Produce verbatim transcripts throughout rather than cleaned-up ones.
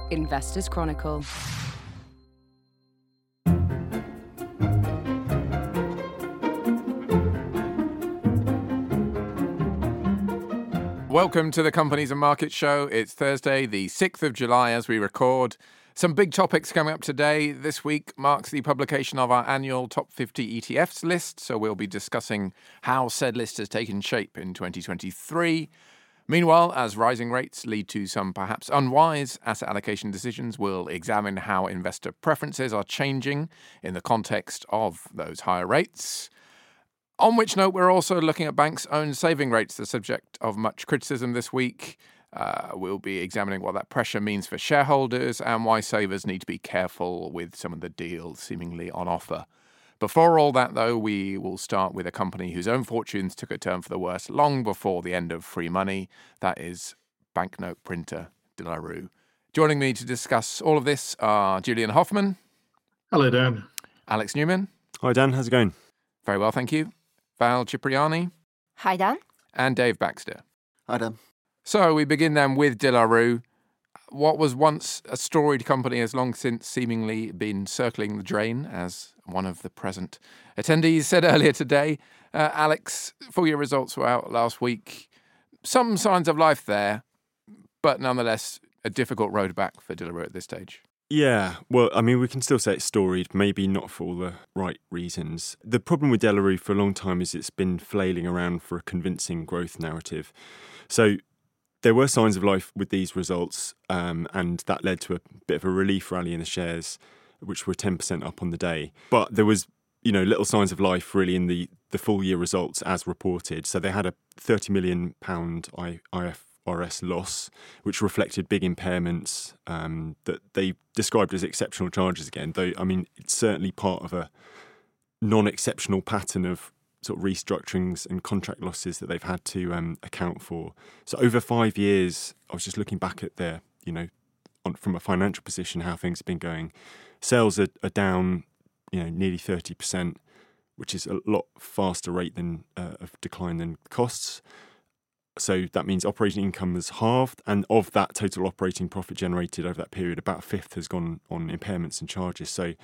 Investors Chronicle. Welcome to the Companies and Markets Show. It's Thursday, the sixth of July as we record. Some big topics coming up today. This week marks the publication of our annual Top fifty E T Fs list, so we'll be discussing how said list has taken shape in twenty twenty-three. Meanwhile, as rising rates lead to some perhaps unwise asset allocation decisions, we'll examine how investor preferences are changing in the context of those higher rates. On which note, we're also looking at banks' own saving rates, the subject of much criticism this week. Uh, we'll be examining what that pressure means for shareholders and why savers need to be careful with some of the deals seemingly on offer. Before all that, though, we will start with a company whose own fortunes took a turn for the worse long before the end of free money. That is banknote printer De La Rue. Joining me to discuss all of this are Julian Hoffman. Hello, Dan. Alex Newman. Hi, Dan. How's it going? Very well, thank you. Val Cipriani. Hi, Dan. And Dave Baxter. Hi, Dan. So we begin then with De La Rue. What was once a storied company has long since seemingly been circling the drain, as one of the present attendees said earlier today. Uh, Alex, full year results were out last week. Some signs of life there, but nonetheless a difficult road back for De La Rue at this stage. Yeah, well, I mean, we can still say it's storied, maybe not for all the right reasons. The problem with De La Rue for a long time is it's been flailing around for a convincing growth narrative. So there were signs of life with these results, um, and that led to a bit of a relief rally in the shares, which were ten percent up on the day. But there was, you know, little signs of life really in the, the full year results as reported. So they had a thirty million pounds I F R S loss, which reflected big impairments um, that they described as exceptional charges again, though, I mean, it's certainly part of a non-exceptional pattern of sort of restructurings and contract losses that they've had to um, account for. So over five years, I was just looking back at their, you know, on, from a financial position, how things have been going. Sales are, are down, you know, nearly thirty percent, which is a lot faster rate than uh, of decline than costs. So that means operating income has halved, and of that total operating profit generated over that period, about a fifth has gone on impairments and charges. So,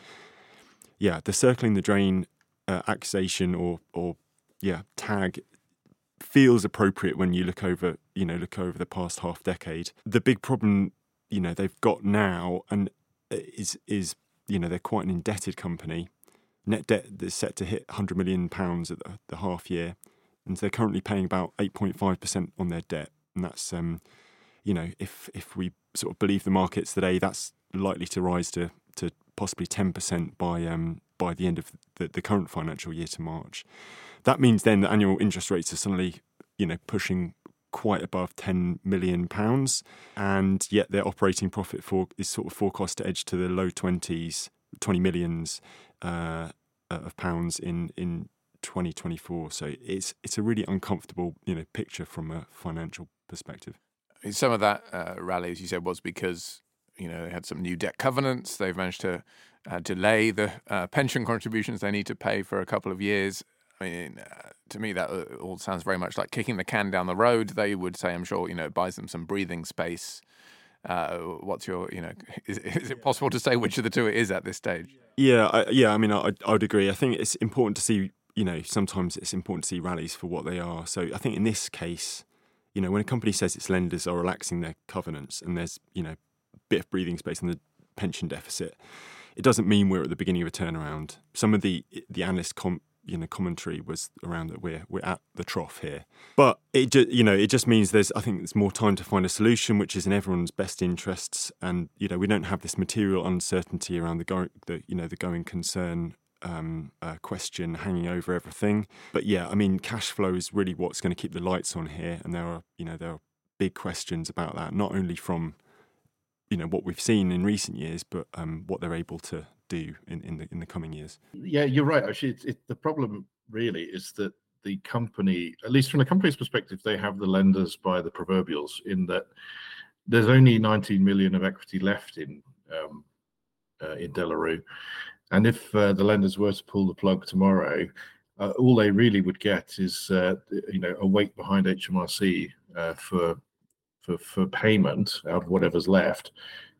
yeah, the circling the drain uh, accusation or or yeah tag feels appropriate when you look over you know look over the past half decade. The big problem you know they've got now and is is you know they're quite an indebted company. Net debt is set to hit one hundred million pounds at the, the half year. And they're currently paying about eight point five percent on their debt. And that's, um, you know, if if we sort of believe the markets today, that's likely to rise to, to possibly ten percent by um, by the end of the, the current financial year to March. That means then that annual interest rates are suddenly, you know, pushing quite above ten million pounds. And yet their operating profit for is sort of forecast to edge to the low twenties, twenty millions uh, of pounds in in twenty twenty-four. So it's it's a really uncomfortable, you know, picture from a financial perspective. Some of that uh, rally, as you said, was because, you know, they had some new debt covenants. They've managed to uh, delay the uh, pension contributions they need to pay for a couple of years. I mean, uh, to me, that all sounds very much like kicking the can down the road. They would say, I'm sure, you know, it buys them some breathing space. Uh, what's your, you know, is, is it possible to say which of the two it is at this stage? Yeah, I, yeah. I mean, I, I would agree. I think it's important to see. You know, sometimes it's important to see rallies for what they are. So I think in this case, you know, when a company says its lenders are relaxing their covenants and there's, you know, a bit of breathing space in the pension deficit, it doesn't mean we're at the beginning of a turnaround. Some of the the analyst com, you know, commentary was around that we're we're at the trough here. But it just, you know, it just means there's I think there's more time to find a solution, which is in everyone's best interests. And you know, we don't have this material uncertainty around the go, the you know the going concern. Um, uh, question hanging over everything. But yeah, I mean, cash flow is really what's going to keep the lights on here, and there are, you know, there are big questions about that, not only from, you know, what we've seen in recent years, but um, what they're able to do in, in the in the coming years. Yeah, you're right. Actually, it, it, the problem really is that the company, at least from the company's perspective, they have the lenders by the proverbials in that there's only nineteen million of equity left in um, uh, in De La Rue. And if uh, the lenders were to pull the plug tomorrow, uh, all they really would get is, uh, you know, a wait behind H M R C uh, for, for for payment out of whatever's left.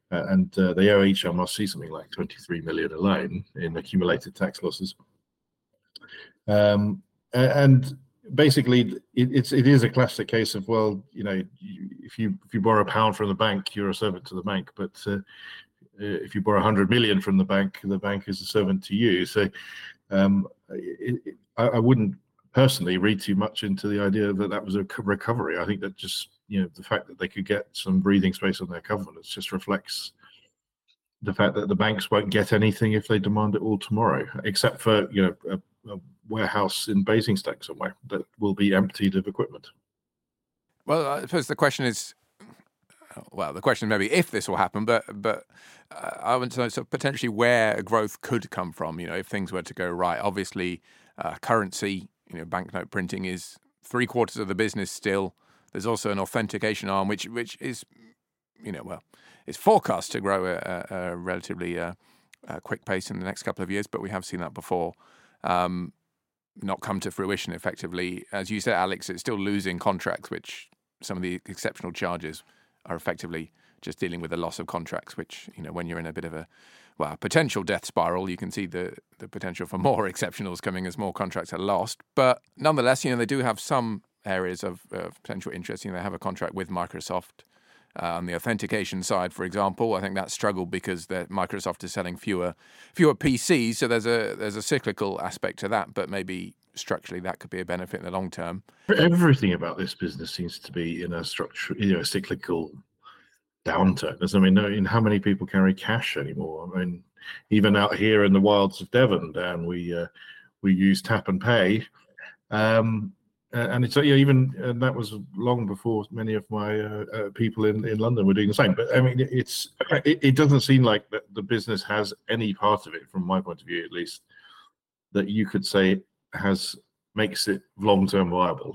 uh, and uh, they owe H M R C something like twenty-three million alone in accumulated tax losses. Um, and basically, it, it's it is a classic case of, well, you know, you, if you if you borrow a pound from the bank, you're a servant to the bank, but uh, if you borrow one hundred million from the bank, the bank is a servant to you. So um, it, it, I, I wouldn't personally read too much into the idea that that was a recovery. I think that just, you know, the fact that they could get some breathing space on their covenants just reflects the fact that the banks won't get anything if they demand it all tomorrow, except for, you know, a, a warehouse in Basingstoke somewhere that will be emptied of equipment. Well, I suppose the question is, well, the question maybe if this will happen, but but uh, I want to know sort of potentially where growth could come from. You know, if things were to go right. Obviously, uh, currency, you know, banknote printing is three quarters of the business still. There's also an authentication arm, which which is, you know, well, it's forecast to grow at a, a relatively uh, a quick pace in the next couple of years, but we have seen that before. Um, not come to fruition effectively. As you said, Alex, it's still losing contracts, which some of the exceptional charges are effectively just dealing with the loss of contracts, which, you know, when you're in a bit of a, well, potential death spiral, you can see the, the potential for more exceptionals coming as more contracts are lost. But nonetheless, you know, they do have some areas of, of potential interest. You know, they have a contract with Microsoft uh, on the authentication side, for example. I think that struggled because Microsoft is selling fewer fewer P Cs, so there's a there's a cyclical aspect to that, but maybe structurally that could be a benefit in the long term. Everything about this business seems to be in a structure, you know, a cyclical downturn. As I mean, in how many people carry cash anymore? I mean, even out here in the wilds of Devon, Dan, we uh, we use tap and pay, um, and it's, you know, even and that was long before many of my uh, uh, people in, in London were doing the same. But I mean, it's it, it doesn't seem like that the business has any part of it, from my point of view at least, that you could say has makes it long-term viable.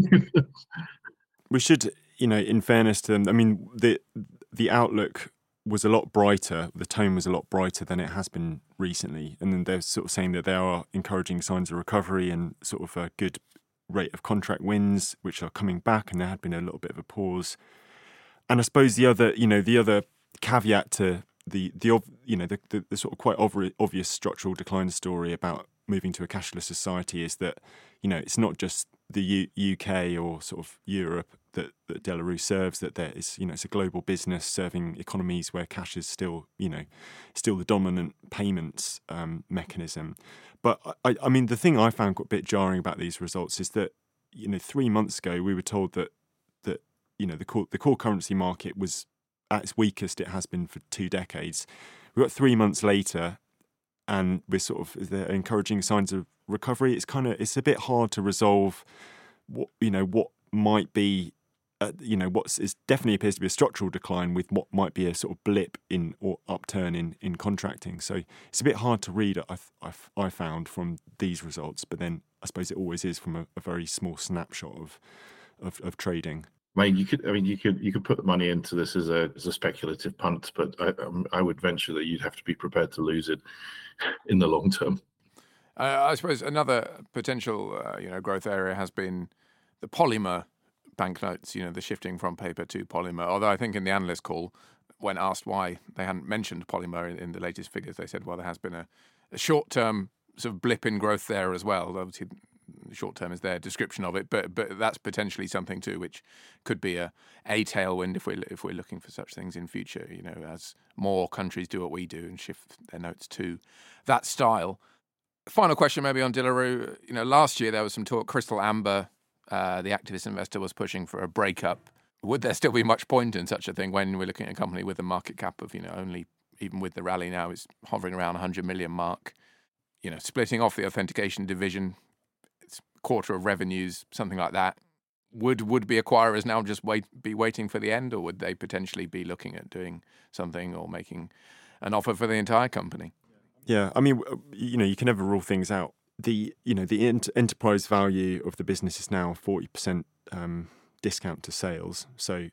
We should, you know, in fairness to them, I mean, the the outlook was a lot brighter, the tone was a lot brighter than it has been recently. And then they're sort of saying that there are encouraging signs of recovery and sort of a good rate of contract wins, which are coming back, and there had been a little bit of a pause. And I suppose the other, you know, the other caveat to the, the you know, the, the, the sort of quite obvious structural decline story about moving to a cashless society is that, you know, it's not just the U- UK or sort of Europe that, that De La Rue serves, that there is, you know, it's a global business serving economies where cash is still, you know, still the dominant payments um, mechanism. But I, I mean, the thing I found a bit jarring about these results is that, you know, three months ago we were told that, that you know, the core, the core currency market was at its weakest it has been for two decades. We got three months later, and we're sort of they're encouraging signs of recovery. It's kind of it's a bit hard to resolve what, you know, what might be, uh, you know, what is definitely appears to be a structural decline with what might be a sort of blip in or upturn in, in contracting. So it's a bit hard to read. I I I found from these results, but then I suppose it always is from a, a very small snapshot of of, of trading. I mean, you could. I mean, you could. You could put the money into this as a as a speculative punt, but I, um, I would venture that you'd have to be prepared to lose it in the long term. Uh, I suppose another potential, uh, you know, growth area has been the polymer banknotes. You know, the shifting from paper to polymer. Although I think in the analyst call, when asked why they hadn't mentioned polymer in, in the latest figures, they said, well, there has been a, a short-term sort of blip in growth there as well. Obviously, short term is their description of it, but but that's potentially something too, which could be a, a tailwind if we if we're looking for such things in future. You know, as more countries do what we do and shift their notes to that style. Final question, maybe on De La Rue. You know, last year there was some talk. Crystal Amber, uh, the activist investor, was pushing for a breakup. Would there still be much point in such a thing when we're looking at a company with a market cap of, you know, only, even with the rally now, is hovering around one hundred million mark? You know, splitting off the authentication division, it's a quarter of revenues, something like that. Would would be acquirers now just wait be waiting for the end, or would they potentially be looking at doing something or making an offer for the entire company? Yeah, I mean, you know, you can never rule things out. The you know the ent- enterprise value of the business is now forty percent um, discount to sales. So,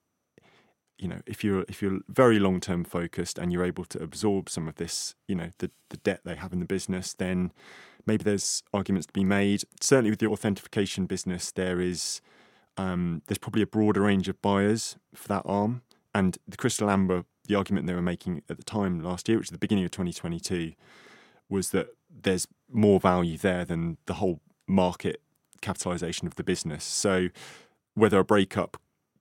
you know, if you're if you're very long term focused and you're able to absorb some of this, you know, the the debt they have in the business, then maybe there's arguments to be made. Certainly with the authentication business, there is um, there's probably a broader range of buyers for that arm, and the Crystal Amber the argument they were making at the time last year, which is the beginning of twenty twenty-two, was that there's more value there than the whole market capitalisation of the business. So whether a breakup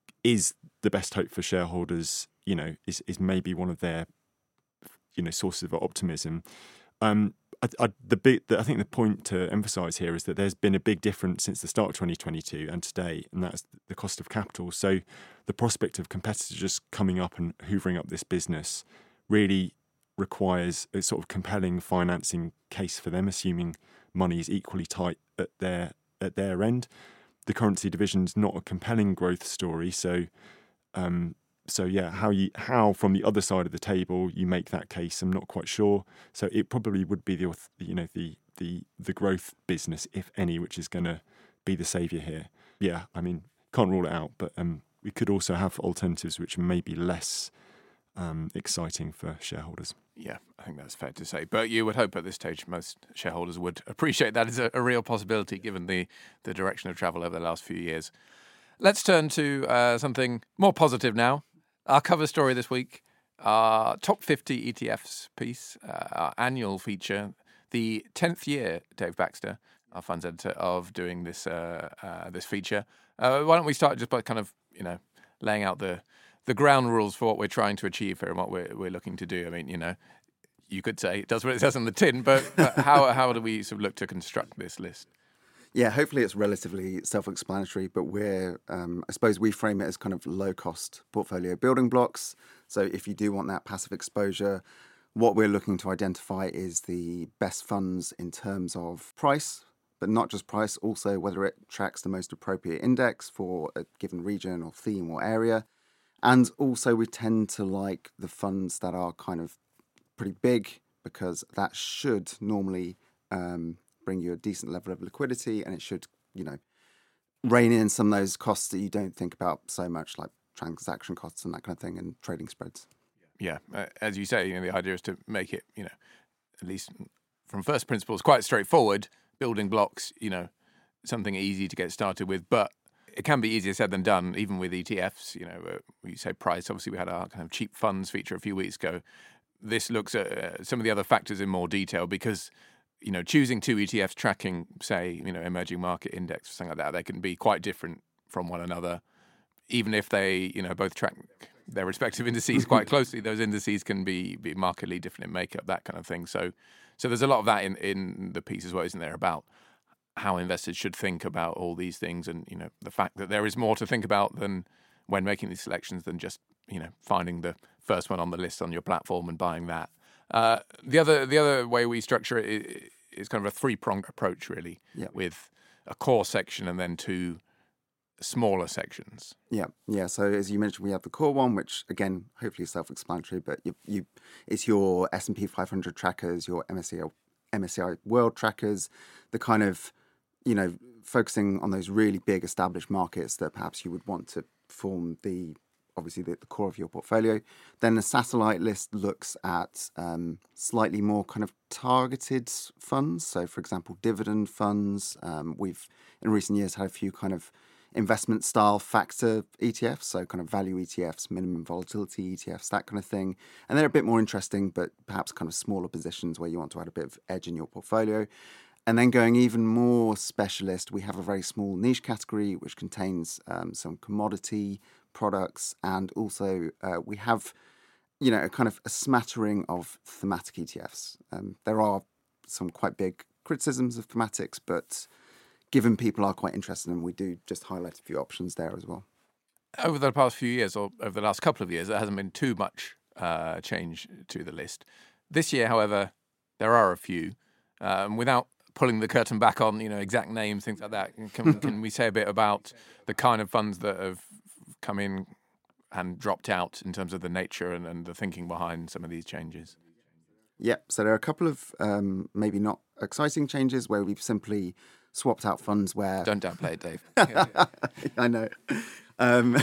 is the best hope for shareholders, you know, is, is maybe one of their, you know, sources of optimism. Um, I, I, the big, the, I think the point to emphasise here is that there's been a big difference since the start of twenty twenty-two and today, and that's the cost of capital. So the prospect of competitors just coming up and hoovering up this business really requires a sort of compelling financing case for them, assuming money is equally tight at their at their end. The currency division's not a compelling growth story, so um, so yeah, how you how from the other side of the table you make that case, I'm not quite sure. So it probably would be the you know the the the growth business, if any, which is going to be the saviour here. Yeah, I mean, can't rule it out, but um, we could also have alternatives which may be less um, exciting for shareholders. Yeah, I think that's fair to say. But you would hope at this stage most shareholders would appreciate that as a, a real possibility given the, the direction of travel over the last few years. Let's turn to uh, something more positive now. Our cover story this week, our top fifty E T Fs piece, uh, our annual feature, the tenth year, Dave Baxter, our funds editor, of doing this uh, uh, this feature. Uh, why don't we start just by kind of, you know, laying out the the ground rules for what we're trying to achieve here and what we're we're looking to do. I mean, you know, you could say it does what it says on the tin, but, but how how do we sort of look to construct this list? Yeah, hopefully it's relatively self-explanatory, but we're, um, I suppose we frame it as kind of low-cost portfolio building blocks. So if you do want that passive exposure, what we're looking to identify is the best funds in terms of price, but not just price, also whether it tracks the most appropriate index for a given region or theme or area. And also we tend to like the funds that are kind of pretty big, because that should normally um, bring you a decent level of liquidity, and it should, you know, rein in some of those costs that you don't think about so much, like transaction costs and that kind of thing, and trading spreads. Yeah, uh, as you say, you know, the idea is to make it, you know, at least from first principles, quite straightforward, building blocks, you know, something easy to get started with, but it can be easier said than done, even with E T Fs. You know, uh, you say price. Obviously, we had our kind of cheap funds feature a few weeks ago. This looks at uh, some of the other factors in more detail, because, you know, choosing two E T Fs tracking, say, you know, emerging market index or something like that, they can be quite different from one another. Even if they, you know, both track their respective indices quite closely, those indices can be, be markedly different in makeup, that kind of thing. So, so there's a lot of that in, in the piece as well, isn't there, about how investors should think about all these things, and, you know, the fact that there is more to think about than when making these selections than just, you know, finding the first one on the list on your platform and buying that. Uh, the other the other way we structure it is, is kind of a three-pronged approach, really, yeah. with a core section and then two smaller sections. Yeah, yeah. So as you mentioned, we have the core one, which again, hopefully is self-explanatory, but you, you it's your S and P five hundred trackers, your M S C I, M S C I World trackers, the kind of, you know, focusing on those really big established markets that perhaps you would want to form the, obviously, the, the core of your portfolio. Then the satellite list looks at um, slightly more kind of targeted funds. So, for example, dividend funds. Um, we've, in recent years, had a few kind of investment style factor E T Fs, so kind of value E T Fs, minimum volatility E T Fs, that kind of thing. And they're a bit more interesting, but perhaps kind of smaller positions where you want to add a bit of edge in your portfolio. And then going even more specialist, we have a very small niche category which contains um, some commodity products, and also uh, we have, you know, a kind of a smattering of thematic E T Fs. Um, there are some quite big criticisms of thematics, but given people are quite interested in them, we do just highlight a few options there as well. Over the past few years, or over the last couple of years, there hasn't been too much uh, change to the list. This year, however, there are a few. Um, without pulling the curtain back on, you know, exact names, things like that, can, can we say a bit about the kind of funds that have come in and dropped out in terms of the nature and, and the thinking behind some of these changes? Yeah, so there are a couple of um, maybe not exciting changes where we've simply swapped out funds where... Don't downplay it, Dave. I know. Um,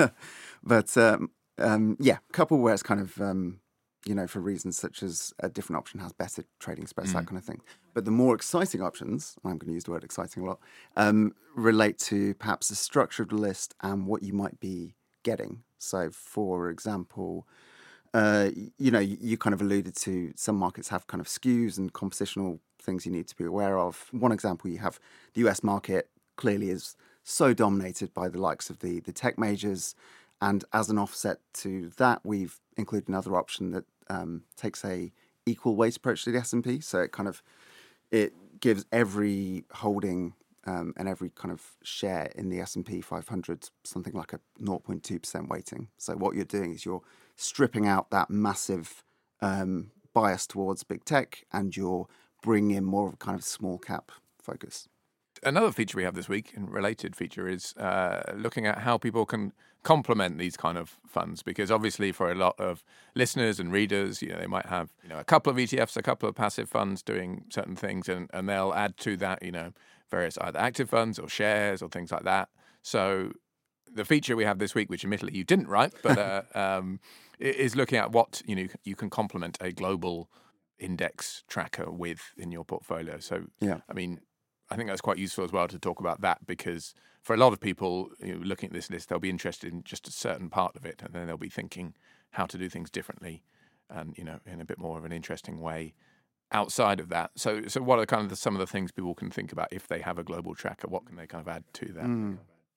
but um, um, yeah, a couple where it's kind of, um, you know, for reasons such as a different option has better trading spreads, mm. that kind of thing. But the more exciting options, I'm going to use the word exciting a lot, um, relate to perhaps the structure of the list and what you might be getting. So, for example, uh, you know, you, you kind of alluded to some markets have kind of skews and compositional things you need to be aware of. One example, you have the U S market clearly is so dominated by the likes of the the tech majors, and as an offset to that, we've included another option that um, takes a equal weight approach to the S and P. So it kind of it gives every holding um, and every kind of share in the S and P five hundred something like a zero point two percent weighting. So what you're doing is you're stripping out that massive um, bias towards big tech, and you're bringing in more of a kind of small cap focus. Another feature we have this week, and related feature, is uh, looking at how people can complement these kind of funds. Because obviously, for a lot of listeners and readers, you know, they might have you know a couple of E T Fs, a couple of passive funds doing certain things, and, and they'll add to that, you know, various either active funds or shares or things like that. So the feature we have this week, which admittedly you didn't write, but uh, um, is looking at what you know you can complement a global index tracker with in your portfolio. So, yeah, I mean. I think that's quite useful as well to talk about that, because for a lot of people you know, looking at this list, they'll be interested in just a certain part of it, and then they'll be thinking how to do things differently and, you know, in a bit more of an interesting way outside of that. So so what are kind of the, some of the things people can think about if they have a global tracker? What can they kind of add to that? Mm.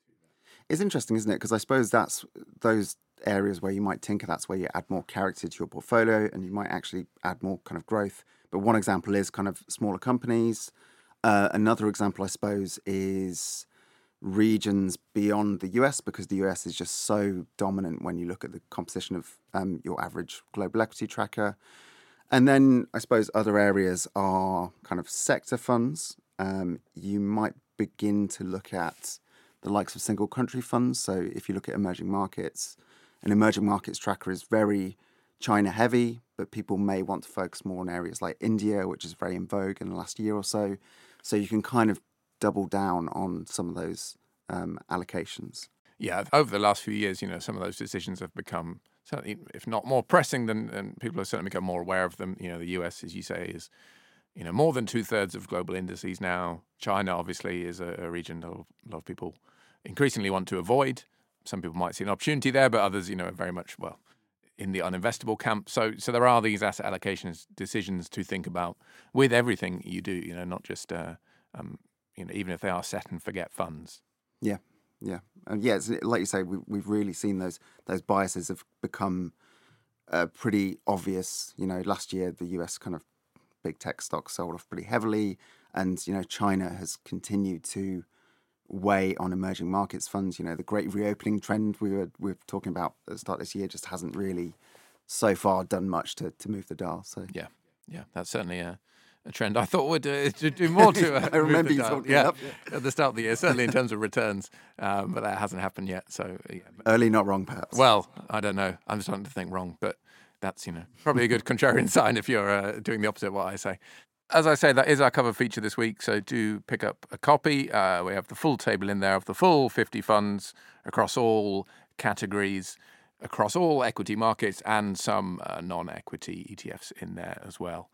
It's interesting, isn't it? Because I suppose that's those areas where you might tinker, that's where you add more character to your portfolio, and you might actually add more kind of growth. But one example is kind of smaller companies. Uh, another example, I suppose, is regions beyond the U S, because the U S is just so dominant when you look at the composition of um, your average global equity tracker. And then I suppose other areas are kind of sector funds. Um, you might begin to look at the likes of single country funds. So if you look at emerging markets, an emerging markets tracker is very China heavy, but people may want to focus more on areas like India, which is very in vogue in the last year or so. So you can kind of double down on some of those um, allocations. Yeah, over the last few years, you know, some of those decisions have become certainly, if not more pressing, than, than people have certainly become more aware of them. You know, the U S, as you say, is you know more than two thirds of global indices now. China, obviously, is a, a region that a lot of people increasingly want to avoid. Some people might see an opportunity there, but others, you know, are very much well in the uninvestable camp. So, so there are these asset allocations decisions to think about with everything you do. You know, not just uh, um, you know, even if they are set and forget funds. Yeah, yeah, and yeah. It's, like you say, we, we've really seen those those biases have become uh, pretty obvious. You know, last year the U S kind of big tech stocks sold off pretty heavily, and you know, China has continued to weigh on emerging markets funds. You know, the great reopening trend we were we were talking about at the start of this year just hasn't really so far done much to, to move the dial. So yeah, yeah, that's certainly a, a trend I thought would uh, to do more to. Uh, I remember you dial. talking yeah, up, yeah. at the start of the year, certainly in terms of returns, um, but that hasn't happened yet. So yeah. Early, not wrong, perhaps. Well, I don't know. I'm starting to think wrong, but that's you know probably a good contrarian sign if you're uh, doing the opposite of what I say. As I say, that is our cover feature this week, so do pick up a copy. Uh, we have the full table in there of the full fifty funds across all categories, across all equity markets, and some uh, non-equity E T Fs in there as well.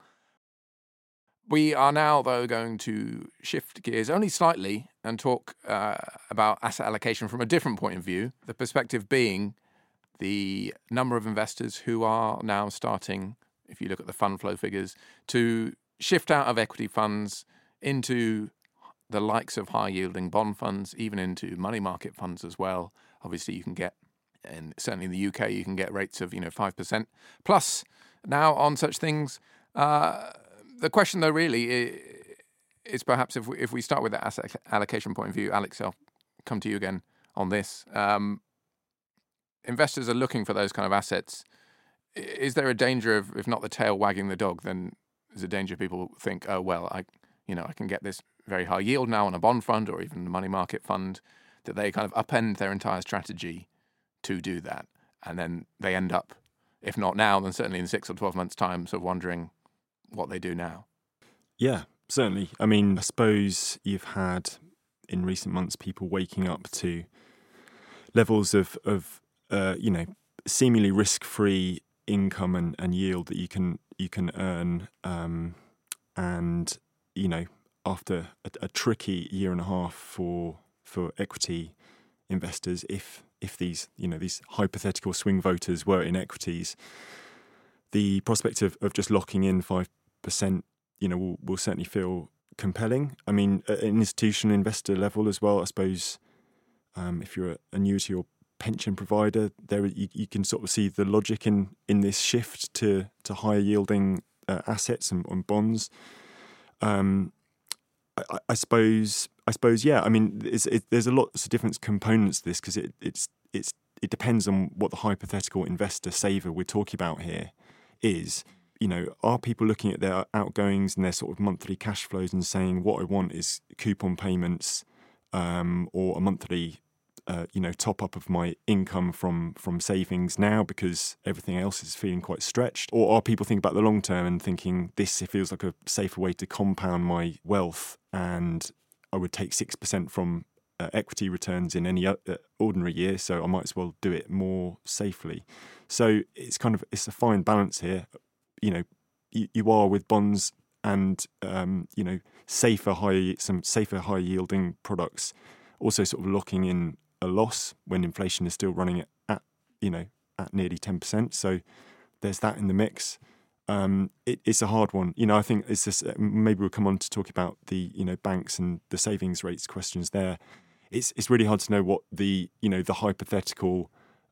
We are now, though, going to shift gears only slightly and talk uh, about asset allocation from a different point of view, the perspective being the number of investors who are now starting, if you look at the fund flow figures, to shift out of equity funds into the likes of high-yielding bond funds, even into money market funds as well. Obviously, you can get, and certainly in the U K, you can get rates of you know five percent plus now on such things. Uh, the question, though, really is, is perhaps if we, if we start with the asset allocation point of view, Alex, I'll come to you again on this. Um, investors are looking for those kind of assets. Is there a danger of, if not the tail wagging the dog, then there's a danger people think, oh, well, I, you know, I can get this very high yield now on a bond fund or even a money market fund, that they kind of upend their entire strategy to do that. And then they end up, if not now, then certainly in six or twelve months' time, sort of wondering what they do now. Yeah, certainly. I mean, I suppose you've had in recent months people waking up to levels of, of uh, you know, seemingly risk-free income and, and yield that you can you can earn, um, and you know, after a, a tricky year and a half for for equity investors, if if these you know these hypothetical swing voters were in equities, the prospect of, of just locking in five percent, you know, will, will certainly feel compelling. I mean, at an institutional investor level as well, I suppose, um, if you're an annuity or pension provider, there you, you can sort of see the logic in, in this shift to, to higher yielding uh, assets and, and bonds. Um, I, I suppose, I suppose, yeah. I mean, it's, it, there's a lot of different components to this because it, it's it's it depends on what the hypothetical investor saver we're talking about here is. You know, are people looking at their outgoings and their sort of monthly cash flows and saying, what I want is coupon payments um, or a monthly, uh, you know, top up of my income from from savings now because everything else is feeling quite stretched? Or are people thinking about the long term and thinking this feels like a safer way to compound my wealth, and I would take six percent from uh, equity returns in any uh, ordinary year, so I might as well do it more safely. So it's kind of, it's a fine balance here. You know, you, you are with bonds and, um, you know, safer, high, some safer, high yielding products, also sort of locking in a loss when inflation is still running at, at you know, at nearly ten percent. So there's that in the mix. Um, it, it's a hard one. You know, I think it's just, maybe we'll come on to talk about the, you know, banks and the savings rates questions there. It's it's really hard to know what the, you know, the hypothetical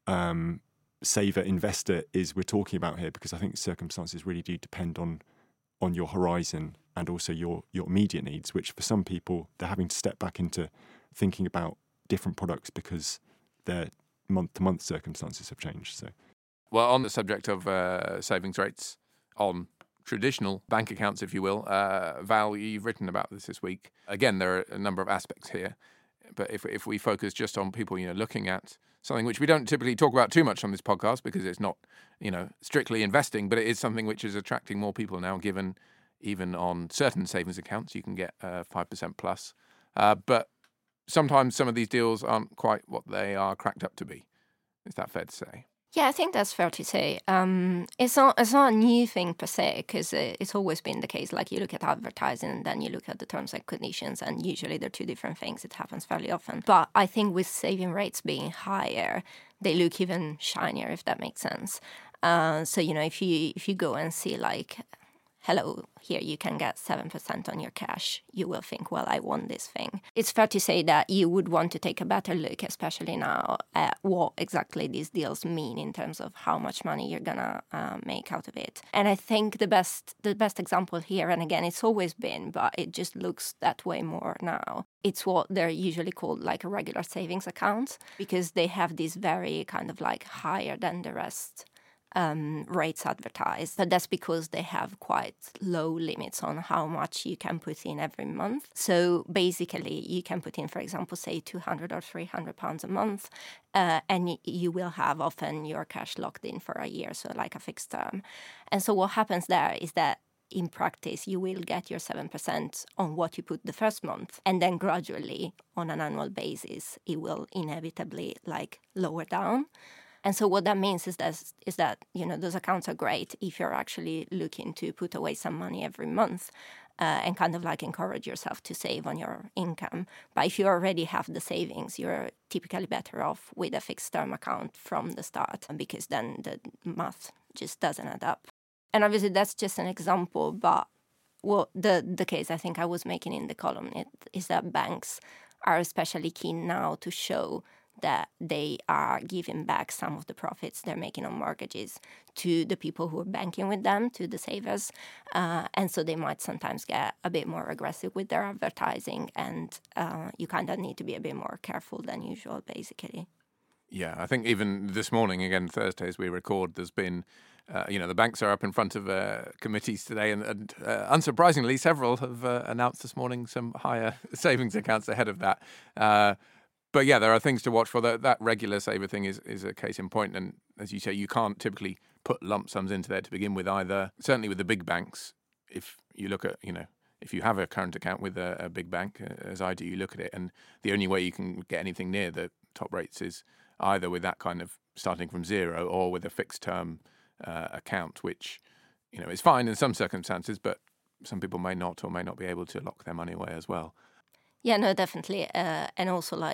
um saver investor is we're talking about here, because I think circumstances really do depend on on your horizon and also your your immediate needs, which for some people they're having to step back into thinking about different products because their month to month circumstances have changed. So, well, on the subject of uh, savings rates on traditional bank accounts, if you will, uh, Val, you've written about this this week. Again, there are a number of aspects here, but if if we focus just on people, you know, looking at something which we don't typically talk about too much on this podcast because it's not, you know, strictly investing, but it is something which is attracting more people now, given even on certain savings accounts you can get uh, five percent plus. Uh, but sometimes some of these deals aren't quite what they are cracked up to be. Is that fair to say? Yeah, I think that's fair to say. Um, it's not it's not a new thing per se, because it's always been the case. Like, you look at advertising and then you look at the terms and conditions, and usually they're two different things. It happens fairly often. But I think with saving rates being higher, they look even shinier, if that makes sense. Uh, so, you know, if you if you go and see like, hello, here you can get seven percent on your cash, you will think, well, I want this thing. It's fair to say that you would want to take a better look, especially now, at what exactly these deals mean in terms of how much money you're going to uh, make out of it. And I think the best the best example here, and again, it's always been, but it just looks that way more now, it's what they're usually called like a regular savings account, because they have this very kind of like higher than the rest Um, rates advertised, but that's because they have quite low limits on how much you can put in every month. So basically, you can put in, for example, say two hundred or three hundred pounds a month, uh, and y- you will have often your cash locked in for a year, so like a fixed term. And so what happens there is that in practice, you will get your seven percent on what you put the first month, and then gradually, on an annual basis, it will inevitably like lower down. And so what that means is that, is that, you know, those accounts are great if you're actually looking to put away some money every month uh, and kind of like encourage yourself to save on your income. But if you already have the savings, you're typically better off with a fixed term account from the start, because then the math just doesn't add up. And obviously that's just an example, but well, the, the case I think I was making in the column it, is that banks are especially keen now to show that they are giving back some of the profits they're making on mortgages to the people who are banking with them, to the savers. Uh, and so they might sometimes get a bit more aggressive with their advertising, and uh, you kind of need to be a bit more careful than usual, basically. Yeah, I think even this morning, again, Thursday, as we record, there's been, uh, you know, the banks are up in front of uh, committees today, and, and uh, unsurprisingly, several have uh, announced this morning some higher savings accounts ahead of that. Uh, But yeah, there are things to watch for. That that regular saver thing is, is a case in point. And as you say, you can't typically put lump sums into there to begin with either. Certainly with the big banks, if you look at, you know, if you have a current account with a, a big bank, as I do, you look at it, and the only way you can get anything near the top rates is either with that kind of starting from zero or with a fixed term uh, account, which, you know, is fine in some circumstances, but some people may not or may not be able to lock their money away as well. Yeah, no, definitely. Uh, and also, like,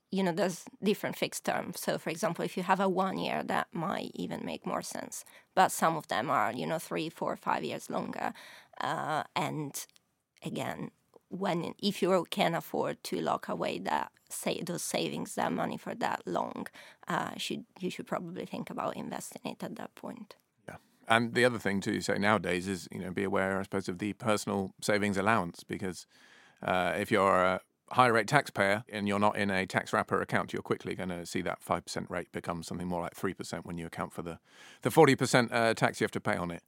you know, there's different fixed terms. So, for example, if you have a one year, that might even make more sense. But some of them are, you know, three, four, five years longer. Uh, and again, when if you can afford to lock away that say those savings, that money for that long, uh, should you should probably think about investing it at that point. Yeah, and the other thing to say nowadays is, you know, be aware, I suppose, of the personal savings allowance, because uh, if you're a higher rate taxpayer and you're not in a tax wrapper account, you're quickly going to see that five percent rate become something more like three percent when you account for the the forty percent uh, tax you have to pay on it.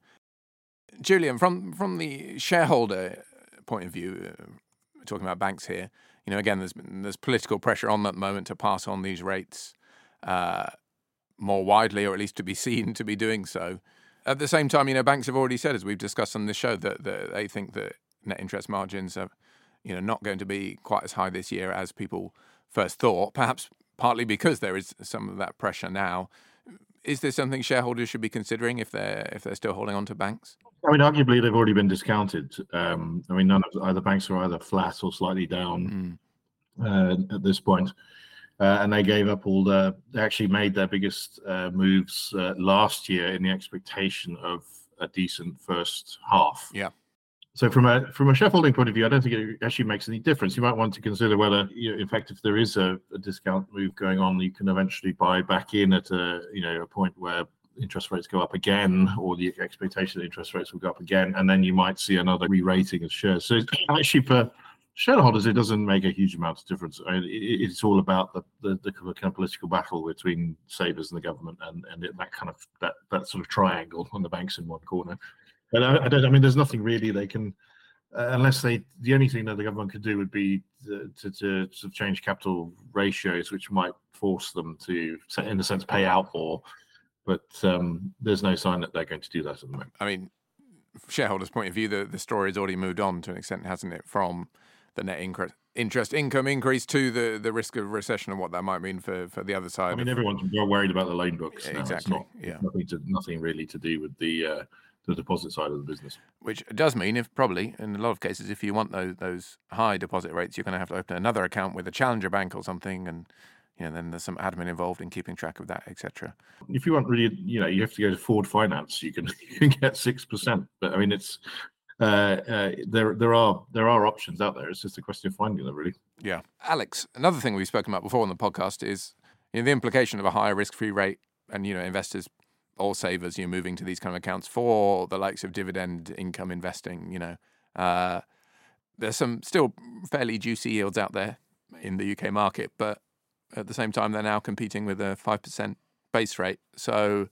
Julian, from from the shareholder point of view, uh, we're talking about banks here. You know, again, there's there's political pressure on at the moment to pass on these rates uh, more widely, or at least to be seen to be doing so. At the same time, you know, banks have already said, as we've discussed on this show, that, that they think that net interest margins are, you know, not going to be quite as high this year as people first thought. Perhaps partly because there is some of that pressure now. Is this something shareholders should be considering if they're if they're still holding on to banks? I mean, arguably they've already been discounted. Um, I mean, none of either banks are either flat or slightly down mm. uh, at this point. Uh, and they gave up all the. They actually made their biggest uh, moves uh, last year in the expectation of a decent first half. Yeah. So from a from a shareholding point of view, I don't think it actually makes any difference. You might want to consider whether, you know, in fact, if there is a, a discount move going on, you can eventually buy back in at a you know a point where interest rates go up again, or the expectation that interest rates will go up again, and then you might see another re-rating of shares. So actually, for shareholders, it doesn't make a huge amount of difference. I mean, it, it's all about the, the the kind of political battle between savers and the government, and and it, that kind of that that sort of triangle, on the banks in one corner. And I, I don't. I mean, there's nothing really they can, uh, unless they. The only thing that the government could do would be to, to, to sort of change capital ratios, which might force them to, in a sense, pay out more. But um, there's no sign that they're going to do that at the moment. I mean, from shareholders' point of view, the, the story has already moved on to an extent, hasn't it? From the net incre- interest income increase to the, the risk of recession and what that might mean for, for the other side. I mean, of, everyone's more worried about the loan books. Yeah, now. exactly. It's not, yeah. Nothing, to, nothing really to do with the uh, the deposit side of the business. Which does mean, if probably in a lot of cases, if you want those those high deposit rates, you're going to have to open another account with a challenger bank or something, and you know, then there's some admin involved in keeping track of that, et cetera. If you want really, you know, you have to go to Ford Finance. You can you can get six percent, but I mean, it's uh, uh, there there are there are options out there. It's just a question of finding them, really. Yeah, Alex. Another thing we've spoken about before on the podcast is, you know, the implication of a higher risk-free rate, and you know, investors or savers, you know, moving to these kind of accounts for the likes of dividend income investing. You know, uh, there's some still fairly juicy yields out there in the U K market, but at the same time, they're now competing with a five percent base rate. So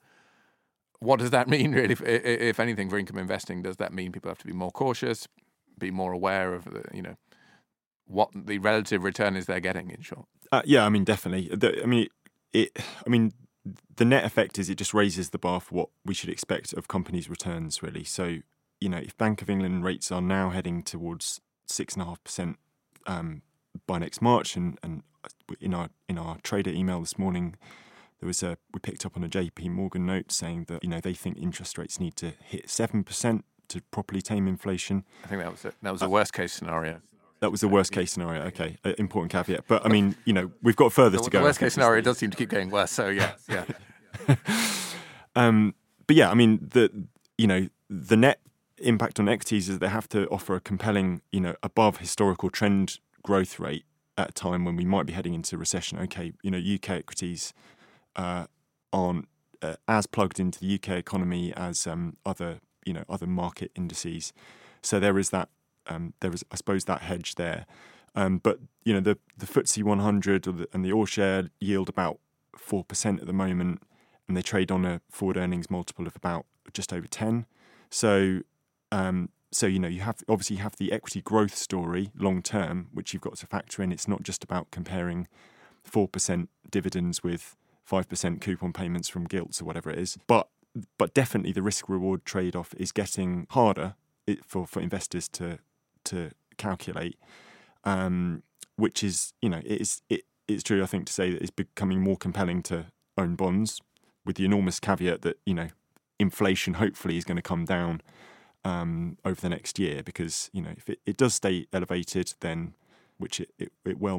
what does that mean, really, if, if anything, for income investing? Does that mean people have to be more cautious, be more aware of, the, you know, what the relative return is they're getting, in short? Uh, yeah, I mean, definitely. The, I mean, it. I mean, the net effect is it just raises the bar for what we should expect of companies' returns, really. So, you know, if Bank of England rates are now heading towards six and a half percent um, by next March, and, and in our in our trader email this morning, there was a we picked up on a J P Morgan note saying that, you know, they think interest rates need to hit seven percent to properly tame inflation. I think that was a, that was a worst case scenario. That was the worst case scenario. Okay, uh, important caveat. But I mean, you know, we've got further the, to go. The worst case scenario does seem to keep getting worse. So yeah, yeah. um, but yeah, I mean, the you know the net impact on equities is they have to offer a compelling, you know, above historical trend growth rate at a time when we might be heading into recession. Okay, you know, U K equities uh, aren't uh, as plugged into the U K economy as um, other you know other market indices. So there is that. Um, there is, I suppose, that hedge there. Um, but, you know, the, the F T S E one hundred or the, and the all-share yield about four percent at the moment, and they trade on a forward earnings multiple of about just over ten. So, um, so you know, you have obviously have the equity growth story long-term, which you've got to factor in. It's not just about comparing four percent dividends with five percent coupon payments from gilts or whatever it is. But, but definitely the risk-reward trade-off is getting harder for, for investors to to calculate, um, which is, you know, it is it it's true, I think, to say that it's becoming more compelling to own bonds, with the enormous caveat that, you know, inflation hopefully is going to come down um, over the next year, because, you know, if it, it does stay elevated, then, which it, it, it well might,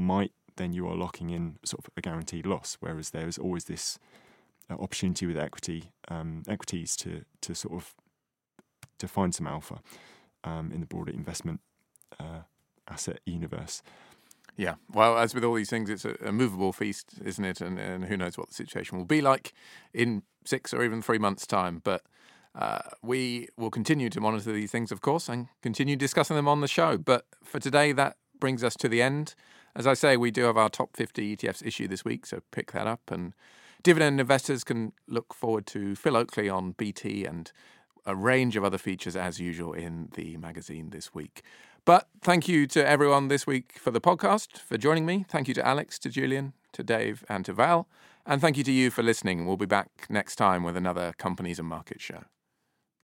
then you are locking in sort of a guaranteed loss. Whereas there is always this uh, opportunity with equity um, equities to to sort of to find some alpha um, in the broader investment uh, asset universe. Yeah, well, as with all these things, it's a, a movable feast, isn't it? And, and who knows what the situation will be like in six or even three months' time. But uh, we will continue to monitor these things, of course, and continue discussing them on the show. But for today, that brings us to the end. As I say, we do have our top fifty E T Fs issue this week, so pick that up. And dividend investors can look forward to Phil Oakley on B T and a range of other features, as usual, in the magazine this week. But thank you to everyone this week for the podcast, for joining me. Thank you to Alex, to Julian, to Dave, and to Val. And thank you to you for listening. We'll be back next time with another Companies and Markets show.